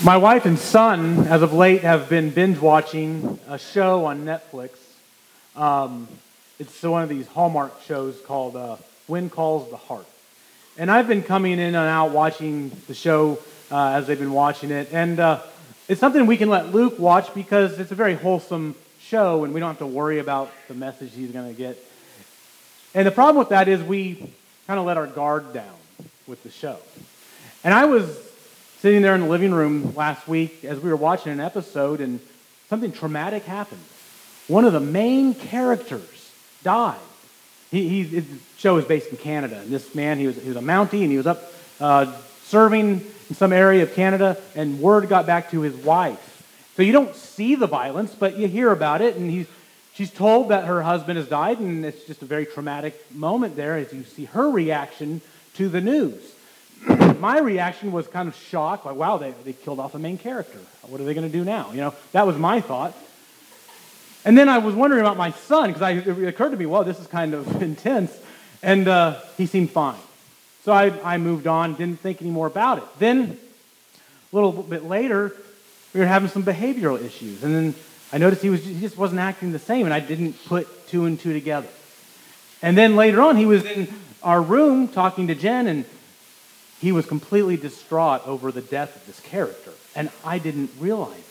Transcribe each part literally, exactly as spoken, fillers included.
My wife and son, as of late, have been binge watching a show on Netflix. Um, it's one of these Hallmark shows called uh, When Calls the Heart. And I've been coming in and out watching the show uh, as they've been watching it. And uh, it's something we can let Luke watch because it's a very wholesome show and we don't have to worry about the message he's going to get. And the problem with that is we kind of let our guard down with the show. And I was sitting there in the living room last week as we were watching an episode and something traumatic happened. One of the main characters died. He, he, the show is based in Canada, and this man, he was, he was a Mountie, and he was up uh, serving in some area of Canada, and word got back to his wife. So you don't see the violence, but you hear about it, and he's, she's told that her husband has died, and it's just a very traumatic moment there as you see her reaction to the news. My reaction was kind of shocked, like, wow, they, they killed off the main character. What are they going to do now? You know, that was my thought. And then I was wondering about my son, because it occurred to me, well, this is kind of intense, and uh, he seemed fine. So I, I moved on, didn't think any more about it. Then, a little bit later, we were having some behavioral issues, and then I noticed he was he just wasn't acting the same, and I didn't put two and two together. And then later on, he was in our room talking to Jen, and he was completely distraught over the death of this character, and I didn't realize it.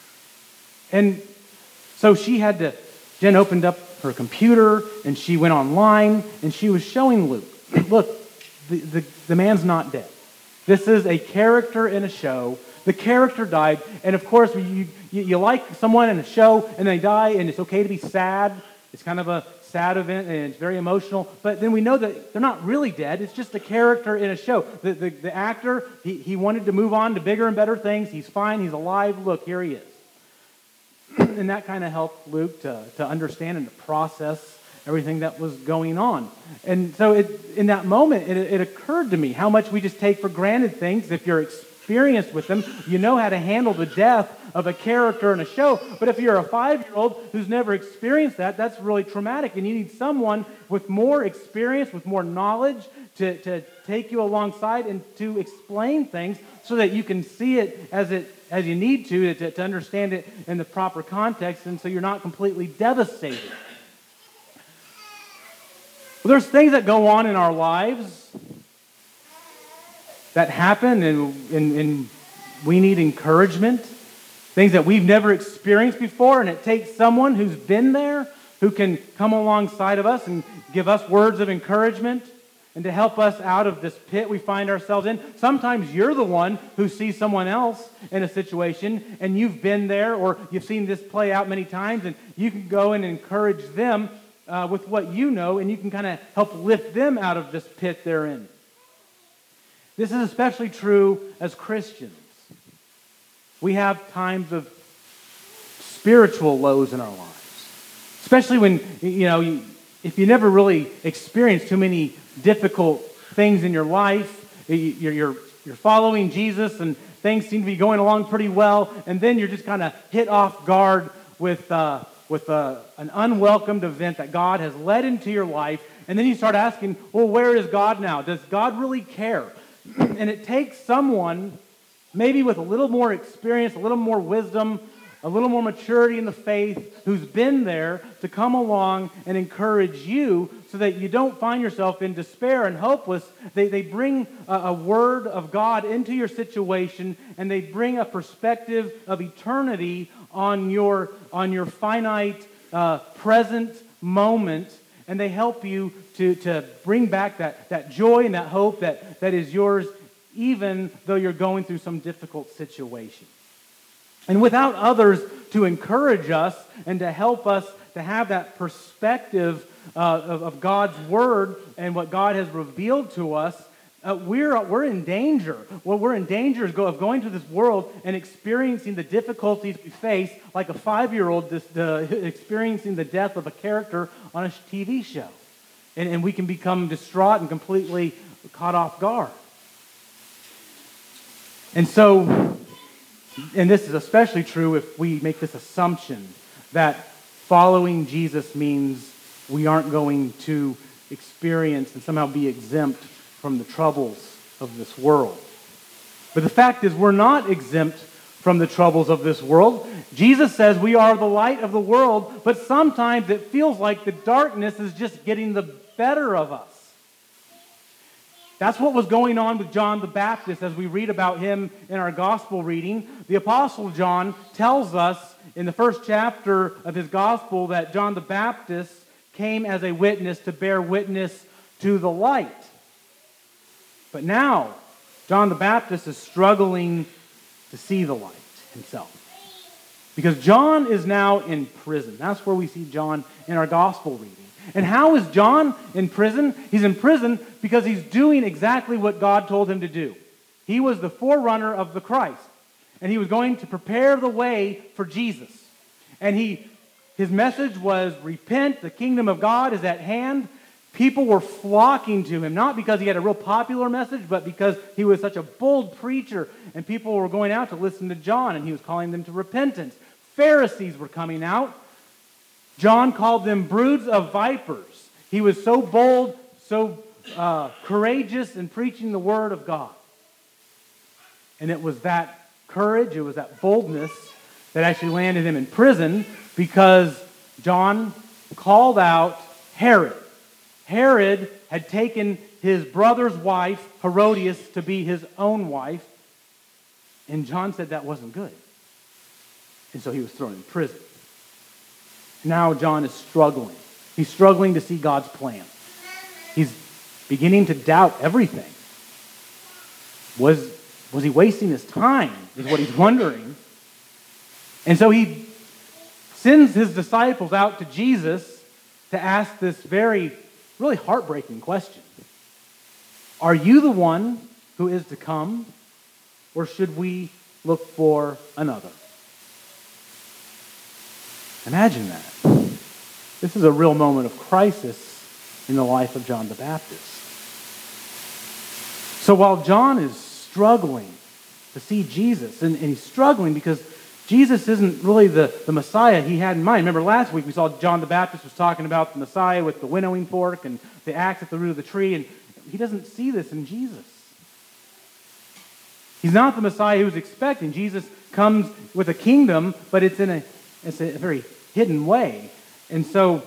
And so she had to, Jen opened up her computer, and she went online, and she was showing Luke, look, the, the, the man's not dead. This is a character in a show. The character died, and of course, you, you, you like someone in a show, and they die, and it's okay to be sad. It's kind of a sad event, and it's very emotional. But then we know that they're not really dead. It's just a character in a show. The, the, the actor, he, he wanted to move on to bigger and better things. He's fine. He's alive. Look, here he is. And that kind of helped Luke to, to understand and to process everything that was going on. And so it, in that moment, it, it occurred to me how much we just take for granted things. If you're experienced with them, you know how to handle the death of a character in a show. But if you're a five-year-old who's never experienced that, that's really traumatic. And you need someone with more experience, with more knowledge to, to take you alongside and to explain things so that you can see it as it as you need to, to, to understand it in the proper context, and so you're not completely devastated. Well, there's things that go on in our lives that happen, and, and, and we need encouragement. Things that we've never experienced before, and it takes someone who's been there, who can come alongside of us and give us words of encouragement and to help us out of this pit we find ourselves in. Sometimes you're the one who sees someone else in a situation, and you've been there, or you've seen this play out many times, and you can go and encourage them uh, with what you know, and you can kind of help lift them out of this pit they're in. This is especially true as Christians. We have times of spiritual lows in our lives, especially when, you know, you, if you never really experienced too many difficult things in your life, you're, you're, you're following Jesus and things seem to be going along pretty well, and then you're just kind of hit off guard with, uh, with uh, an unwelcomed event that God has led into your life, and then you start asking, well, where is God now? Does God really care? And it takes someone maybe with a little more experience, a little more wisdom, a little more maturity in the faith, who's been there to come along and encourage you so that you don't find yourself in despair and hopeless. They, they bring a, a word of God into your situation, and they bring a perspective of eternity on your, on your finite uh, present moment, and they help you to, to bring back that, that joy and that hope that, that is yours even though you're going through some difficult situation. And without others to encourage us and to help us to have that perspective uh, of, of God's Word and what God has revealed to us, uh, we're, we're in danger. Well, we're in danger of going through this world and experiencing the difficulties we face like a five-year-old this, uh, experiencing the death of a character on a T V show. And, and we can become distraught and completely caught off guard. And so, and this is especially true if we make this assumption that following Jesus means we aren't going to experience and somehow be exempt from the troubles of this world. But the fact is, we're not exempt from the troubles of this world. Jesus says we are the light of the world, but sometimes it feels like the darkness is just getting the better of us. That's what was going on with John the Baptist as we read about him in our gospel reading. The Apostle John tells us in the first chapter of his gospel that John the Baptist came as a witness to bear witness to the light. But now, John the Baptist is struggling to see the light himself. Because John is now in prison. That's where we see John in our gospel reading. And how is John in prison? He's in prison because he's doing exactly what God told him to do. He was the forerunner of the Christ. And he was going to prepare the way for Jesus. And he, his message was, repent, the kingdom of God is at hand. People were flocking to him, not because he had a real popular message, but because he was such a bold preacher. And people were going out to listen to John, and he was calling them to repentance. Pharisees were coming out. John called them broods of vipers. He was so bold, so uh, courageous in preaching the word of God. And it was that courage, it was that boldness that actually landed him in prison because John called out Herod. Herod had taken his brother's wife, Herodias, to be his own wife. And John said that wasn't good. And so he was thrown in prison. Now John is struggling. He's struggling to see God's plan. He's beginning to doubt everything. Was, was he wasting his time, is what he's wondering. And so he sends his disciples out to Jesus to ask this very, really heartbreaking question. Are you the one who is to come, or should we look for another? Imagine that. This is a real moment of crisis in the life of John the Baptist. So while John is struggling to see Jesus, and, and he's struggling because Jesus isn't really the, the Messiah he had in mind. Remember last week we saw John the Baptist was talking about the Messiah with the winnowing fork and the axe at the root of the tree, and he doesn't see this in Jesus. He's not the Messiah he was expecting. Jesus comes with a kingdom, but it's in a, it's a very hidden way. And so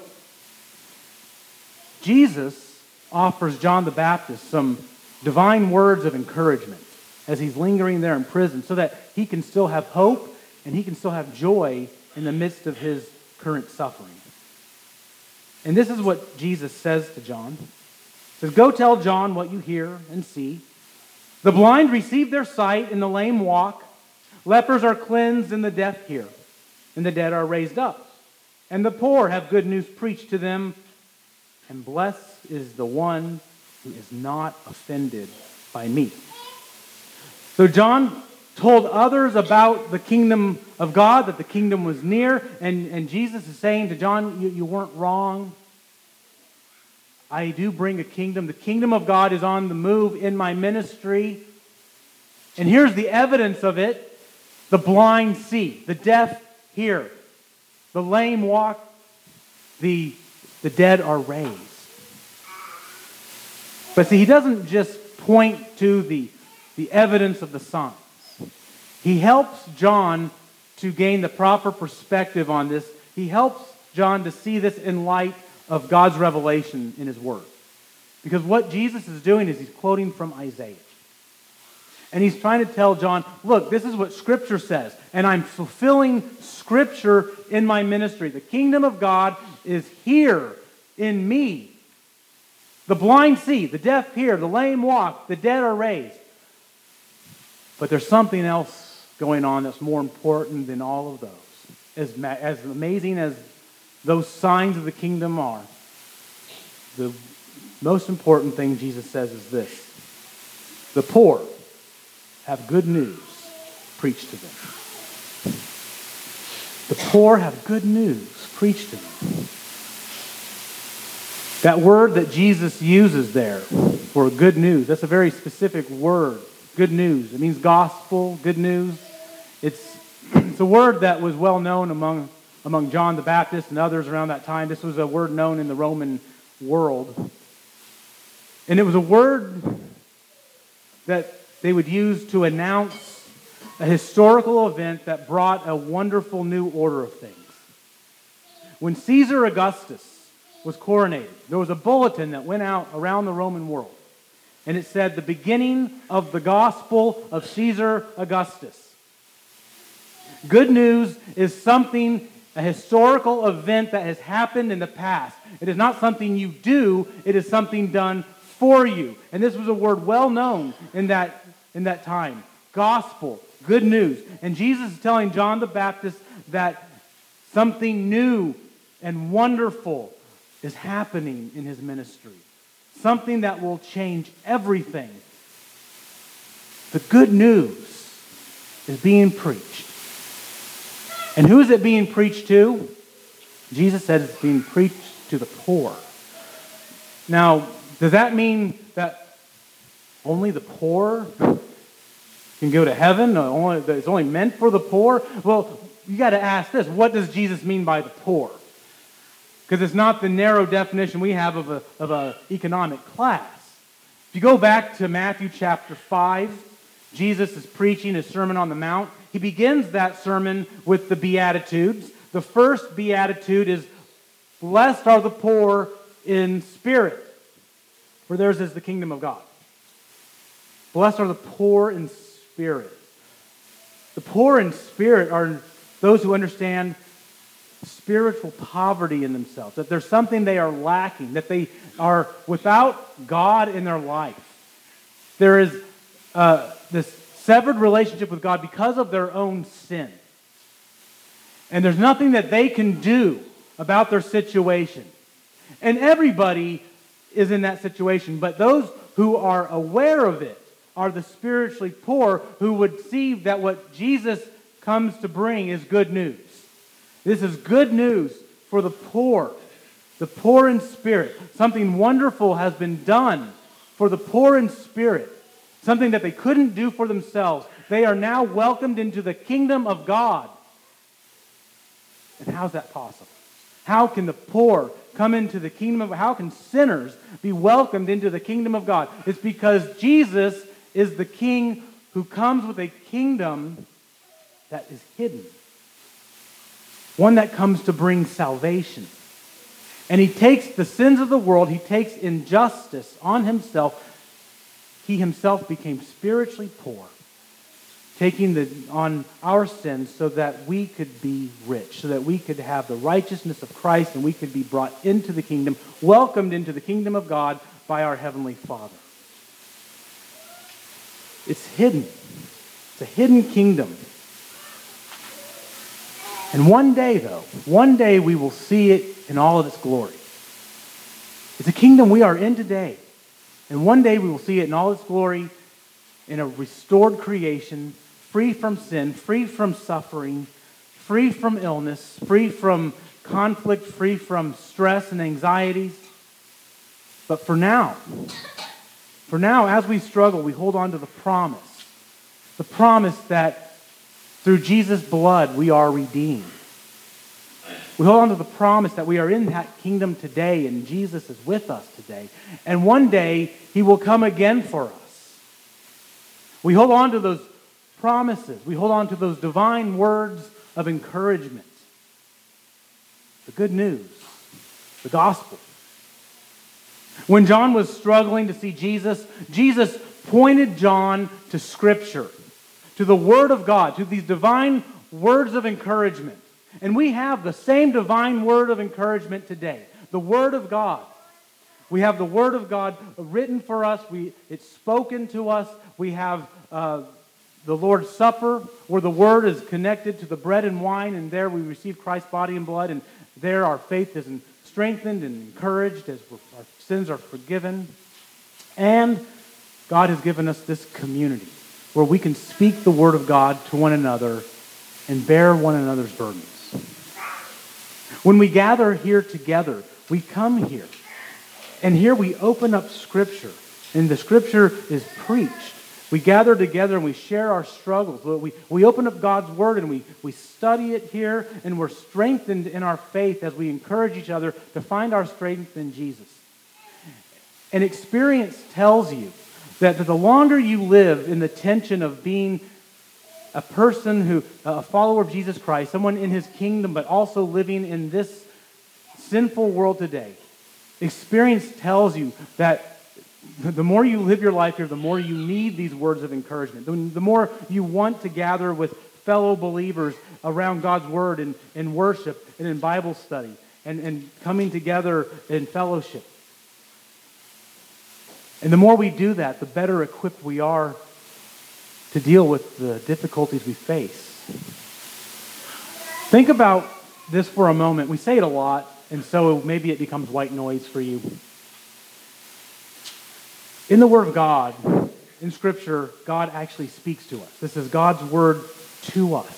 Jesus offers John the Baptist some divine words of encouragement as he's lingering there in prison so that he can still have hope and he can still have joy in the midst of his current suffering. And this is what Jesus says to John. He says, go tell John what you hear and see. The blind receive their sight and the lame walk. Lepers are cleansed and the deaf hear. And the dead are raised up. And the poor have good news preached to them. And blessed is the one who is not offended by me. So John told others about the kingdom of God, that the kingdom was near. And, and Jesus is saying to John, you, you weren't wrong. I do bring a kingdom. The kingdom of God is on the move in my ministry. And here's the evidence of it. The blind see. The deaf hear. The lame walk. The, the dead are raised. But see, he doesn't just point to the, the evidence of the signs. He helps John to gain the proper perspective on this. He helps John to see this in light of God's revelation in his word. Because what Jesus is doing is he's quoting from Isaiah. And he's trying to tell John, look, this is what Scripture says. And I'm fulfilling Scripture in my ministry. The kingdom of God is here in me. The blind see, the deaf hear, the lame walk, the dead are raised. But there's something else going on that's more important than all of those. As, ma- as amazing as those signs of the kingdom are, the most important thing Jesus says is this. The poor have good news preached to them. The poor have good news preached to them. That word that Jesus uses there for good news, that's a very specific word. Good news. It means gospel, good news. It's, it's a word that was well known among, among John the Baptist and others around that time. This was a word known in the Roman world. And it was a word that they would use to announce a historical event that brought a wonderful new order of things. When Caesar Augustus was coronated, there was a bulletin that went out around the Roman world. And it said, the beginning of the gospel of Caesar Augustus. Good news is something, a historical event that has happened in the past. It is not something you do, it is something done for you. And this was a word well known in that, in that time. Gospel, good news. And Jesus is telling John the Baptist that something new and wonderful is happening in his ministry. Something that will change everything. The good news is being preached. And who is it being preached to? Jesus said it's being preached to the poor. Now, does that mean that only the poor can go to heaven? Only, that it's only meant for the poor? Well, you got to ask this. What does Jesus mean by the poor? Because it's not the narrow definition we have of a of a economic class. If you go back to Matthew chapter five, Jesus is preaching his Sermon on the Mount. He begins that sermon with the Beatitudes. The first Beatitude is, blessed are the poor in spirit, for theirs is the kingdom of God. Blessed are the poor in spirit. The poor in spirit are those who understand spiritual poverty in themselves, that there's something they are lacking, that they are without God in their life. There is uh, this severed relationship with God because of their own sin. And there's nothing that they can do about their situation. And everybody is in that situation, but those who are aware of it are the spiritually poor who would see that what Jesus comes to bring is good news. This is good news for the poor, the poor in spirit. Something wonderful has been done for the poor in spirit, something that they couldn't do for themselves. They are now welcomed into the kingdom of God. And how's that possible? How can the poor come into the kingdom of, how can sinners be welcomed into the kingdom of God? It's because Jesus is the King who comes with a kingdom that is hidden. One that comes to bring salvation. And he takes the sins of the world, he takes injustice on himself. He himself became spiritually poor, taking the, on our sins so that we could be rich, so that we could have the righteousness of Christ and we could be brought into the kingdom, welcomed into the kingdom of God by our Heavenly Father. It's hidden. It's a hidden kingdom. And one day, though, one day we will see it in all of its glory. It's a kingdom we are in today. And one day we will see it in all its glory, in a restored creation, free from sin, free from suffering, free from illness, free from conflict, free from stress and anxieties. But for now, for now, as we struggle, we hold on to the promise. The promise that through Jesus' blood, we are redeemed. We hold on to the promise that we are in that kingdom today and Jesus is with us today. And one day, he will come again for us. We hold on to those promises. We hold on to those divine words of encouragement. The good news. The gospel. When John was struggling to see Jesus, Jesus pointed John to Scripture, to the Word of God, to these divine words of encouragement. And we have the same divine word of encouragement today, the Word of God. We have the Word of God written for us. We, it's spoken to us. We have uh, the Lord's Supper, where the Word is connected to the bread and wine, and there we receive Christ's body and blood, and there our faith is strengthened and encouraged as our sins are forgiven. And God has given us this community where we can speak the Word of God to one another and bear one another's burdens. When we gather here together, we come here, and here we open up Scripture, and the Scripture is preached. We gather together and we share our struggles. We, we open up God's Word and we, we study it here, and we're strengthened in our faith as we encourage each other to find our strength in Jesus. And experience tells you that the longer you live in the tension of being a person who, a follower of Jesus Christ, someone in his kingdom, but also living in this sinful world today, experience tells you that the more you live your life here, the more you need these words of encouragement. The, the more you want to gather with fellow believers around God's word and in worship and in Bible study and, and coming together in fellowship. And the more we do that, the better equipped we are to deal with the difficulties we face. Think about this for a moment. We say it a lot, and so maybe it becomes white noise for you. In the Word of God, in Scripture, God actually speaks to us. This is God's Word to us.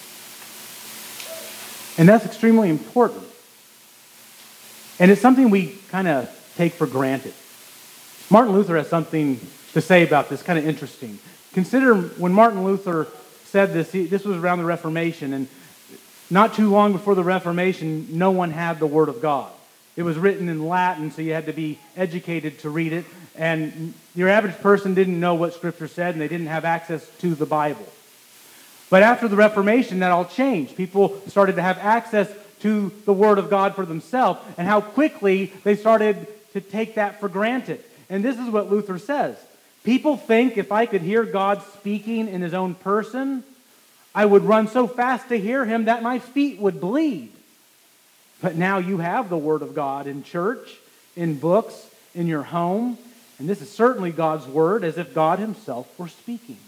And that's extremely important. And it's something we kind of take for granted. Martin Luther has something to say about this, kind of interesting. Consider when Martin Luther said this, he, this was around the Reformation, and not too long before the Reformation, no one had the Word of God. It was written in Latin, so you had to be educated to read it, and your average person didn't know what Scripture said, and they didn't have access to the Bible. But after the Reformation, that all changed. People started to have access to the Word of God for themselves, and how quickly they started to take that for granted. And this is what Luther says. People think if I could hear God speaking in his own person, I would run so fast to hear him that my feet would bleed. But now you have the Word of God in church, in books, in your home, and this is certainly God's Word as if God himself were speaking.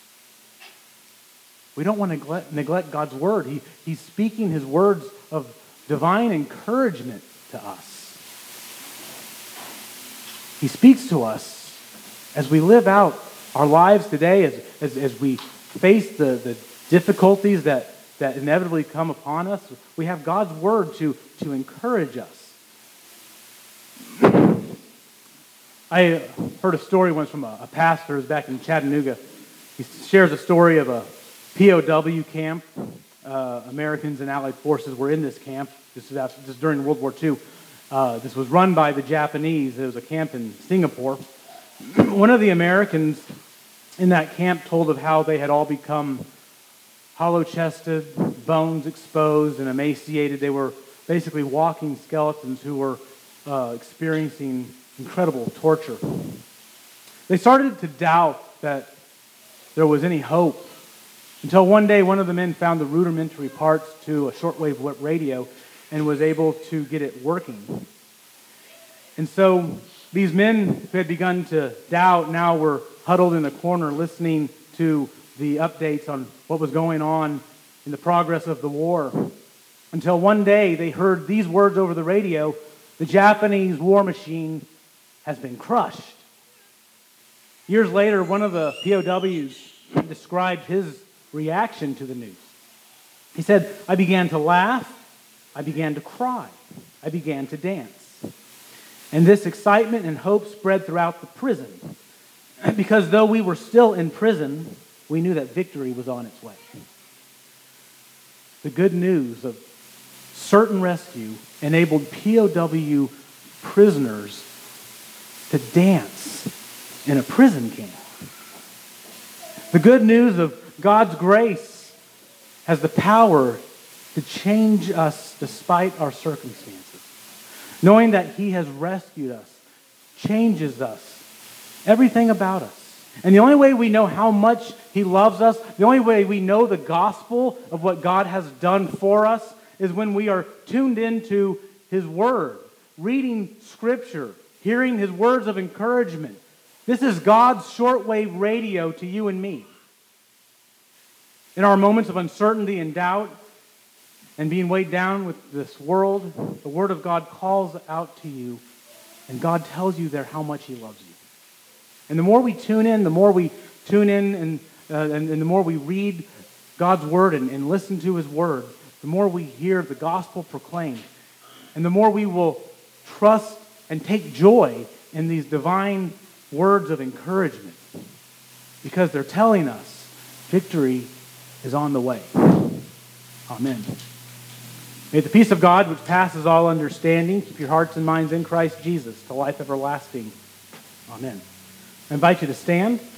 We don't want to neglect, neglect God's Word. He, he's speaking his words of divine encouragement to us. He speaks to us as we live out our lives today, as, as, as we face the, the difficulties that, that inevitably come upon us. We have God's Word to, to encourage us. I heard a story once from a, a pastor who's back in Chattanooga. He shares a story of a P O W camp. Uh, Americans and Allied forces were in this camp. This was after, just during World War Two. Uh, this was run by the Japanese. It was a camp in Singapore. One of the Americans in that camp told of how they had all become hollow-chested, bones exposed, and emaciated. They were basically walking skeletons who were uh, experiencing incredible torture. They started to doubt that there was any hope until one day one of the men found the rudimentary parts to a shortwave radio and was able to get it working. And so these men who had begun to doubt now were huddled in a corner listening to the updates on what was going on in the progress of the war. Until one day they heard these words over the radio: the Japanese war machine has been crushed. Years later, one of the P O Ws described his reaction to the news. He said, "I began to laugh, I began to cry, I began to dance. And this excitement and hope spread throughout the prison. Because though we were still in prison, we knew that victory was on its way." The good news of certain rescue enabled P O W prisoners to dance in a prison camp. The good news of God's grace has the power to change us despite our circumstances. Knowing that he has rescued us changes us, everything about us. And the only way we know how much he loves us, the only way we know the gospel of what God has done for us, is when we are tuned into his word, reading scripture, hearing his words of encouragement. This is God's shortwave radio to you and me. In our moments of uncertainty and doubt and being weighed down with this world, the Word of God calls out to you, and God tells you there how much he loves you. And the more we tune in, the more we tune in and, uh, and, and the more we read God's Word and, and listen to his Word, the more we hear the gospel proclaimed, and the more we will trust and take joy in these divine words of encouragement, because they're telling us victory is on the way. Amen. May the peace of God, which passes all understanding, keep your hearts and minds in Christ Jesus to life everlasting. Amen. I invite you to stand.